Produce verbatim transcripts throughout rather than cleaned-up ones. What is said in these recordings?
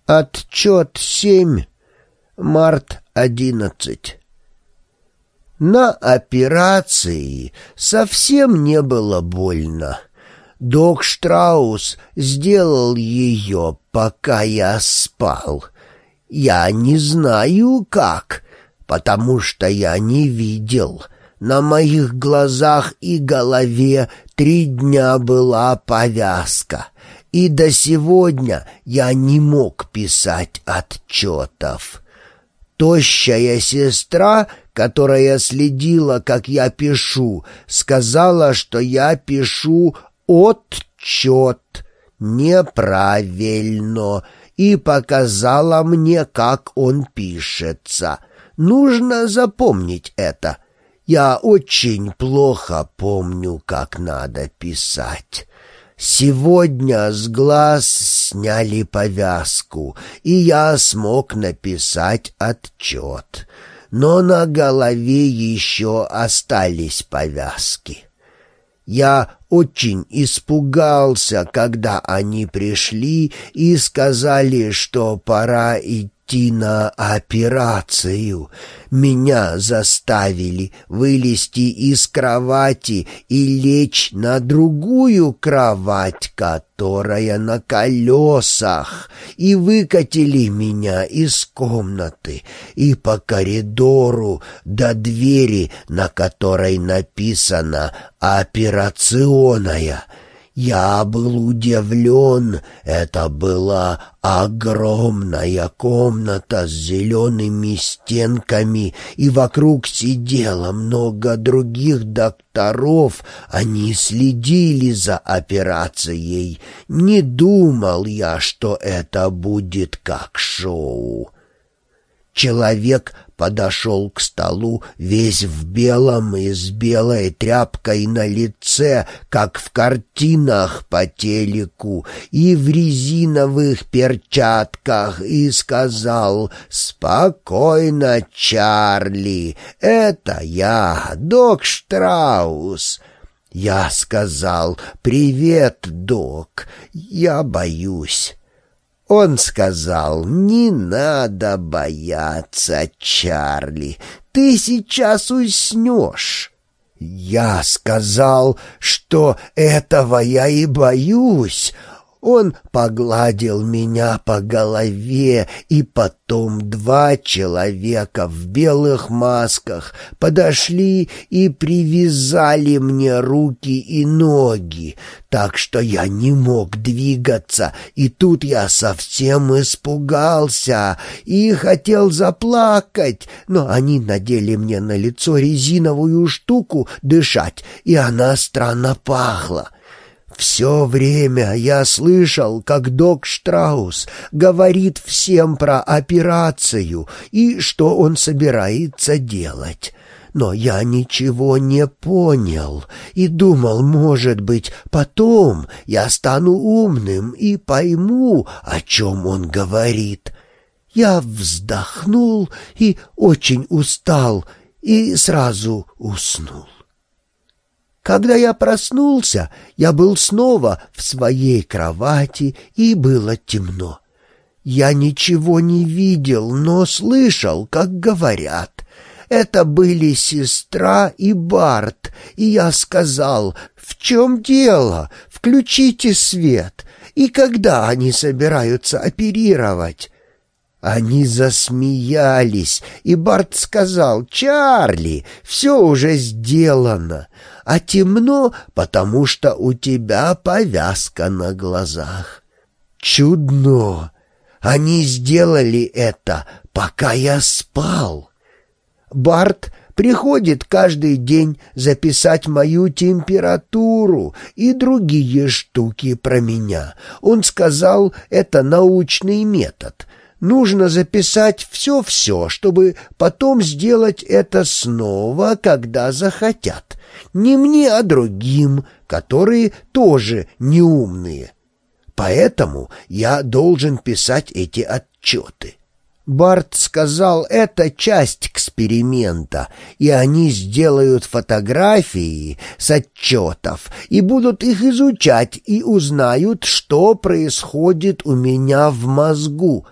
Отчет семь, март одиннадцать. На операции совсем не было больно. Док Штраус сделал ее, пока я спал. Я не знаю как, потому что я не видел. На моих глазах и голове три дня была повязка, и до сегодня я не мог писать отчетов. Тощая сестра, которая следила, как я пишу, сказала, что я пишу отчет неправильно, и показала мне, как он пишется. Нужно запомнить это. Я очень плохо помню, как надо писать. Сегодня с глаз сняли повязку, и я смог написать отчет. Но на голове еще остались повязки. Я очень испугался, когда они пришли и сказали, что пора идти на операцию. Меня заставили вылезти из кровати и лечь на другую кровать, которая на колесах, и выкатили меня из комнаты и по коридору до двери, на которой написано «Операционная». Я был удивлен. Это была огромная комната с зелеными стенками, и вокруг сидело много других докторов. Они следили за операцией. Не думал я, что это будет как шоу. Человек подошел к столу весь в белом и с белой тряпкой на лице, как в картинах по телеку, и в резиновых перчатках, и сказал: «Спокойно, Чарли, это я, док Штраус». Я сказал: «Привет, док, я боюсь». Он сказал: «Не надо бояться, Чарли, ты сейчас уснешь». Я сказал, что этого я и боюсь. Он погладил меня по голове, и потом два человека в белых масках подошли и привязали мне руки и ноги, так что я не мог двигаться, и тут я совсем испугался и хотел заплакать, но они надели мне на лицо резиновую штуку дышать, и она странно пахла. Все время я слышал, как док Штраус говорит всем про операцию и что он собирается делать. Но я ничего не понял и думал, может быть, потом я стану умным и пойму, о чем он говорит. Я вздохнул и очень устал, и сразу уснул. Когда я проснулся, я был снова в своей кровати, и было темно. Я ничего не видел, но слышал, как говорят. Это были сестра и Барт, и я сказал: «В чем дело? Включите свет. И когда они собираются оперировать?» Они засмеялись, и Барт сказал: «Чарли, все уже сделано, а темно, потому что у тебя повязка на глазах». Чудно! Они сделали это, пока я спал. Барт приходит каждый день записать мою температуру и другие штуки про меня. Он сказал, это научный метод. Нужно записать все-все, чтобы потом сделать это снова, когда захотят. Не мне, а другим, которые тоже неумные. Поэтому я должен писать эти отчеты. Барт сказал, это часть эксперимента, и они сделают фотографии с отчетов и будут их изучать и узнают, что происходит у меня в мозгу.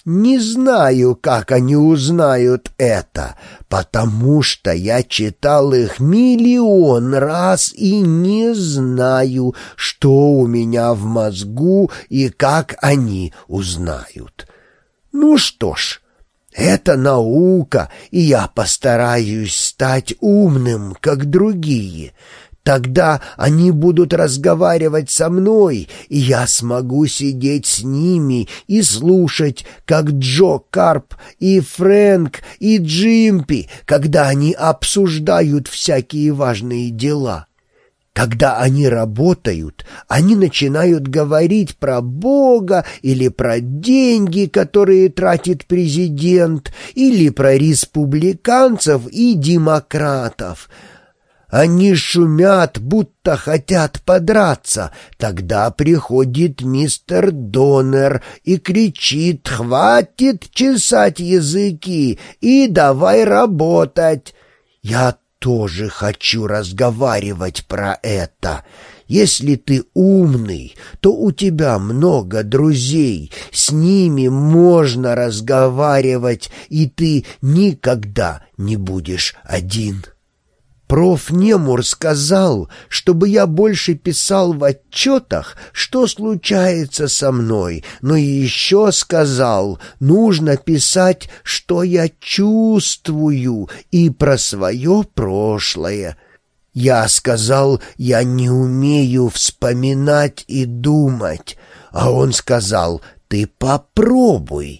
не знаю, как они узнают это, потому что я читал их миллион раз и не знаю, что у меня в мозгу и как они узнают. Ну что ж, это наука, и я постараюсь стать умным, как другие. Тогда они будут разговаривать со мной, и я смогу сидеть с ними и слушать, как Джо Карп и Фрэнк и Джимпи, когда они обсуждают всякие важные дела. Когда они работают, они начинают говорить про Бога или про деньги, которые тратит президент, или про республиканцев и демократов. Они шумят, будто хотят подраться. Тогда приходит мистер Доннер и кричит: «Хватит чесать языки и давай работать!» Я тоже хочу разговаривать про это. Если ты умный, то у тебя много друзей, с ними можно разговаривать, и ты никогда не будешь один. Проф Немур сказал, чтобы я больше писал в отчетах, что случается со мной, но еще сказал, нужно писать, что я чувствую, и про свое прошлое. Я сказал, я не умею вспоминать и думать, а он сказал, ты попробуй.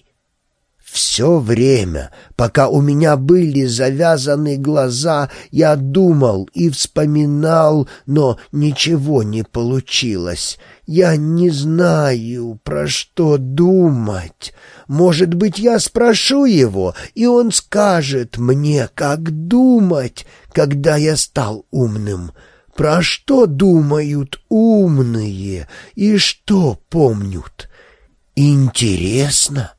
Все время, пока у меня были завязаны глаза, я думал и вспоминал, но ничего не получилось. Я не знаю, про что думать. Может быть, я спрошу его, и он скажет мне, как думать, когда я стал умным. Про что думают умные и что помнят? Интересно.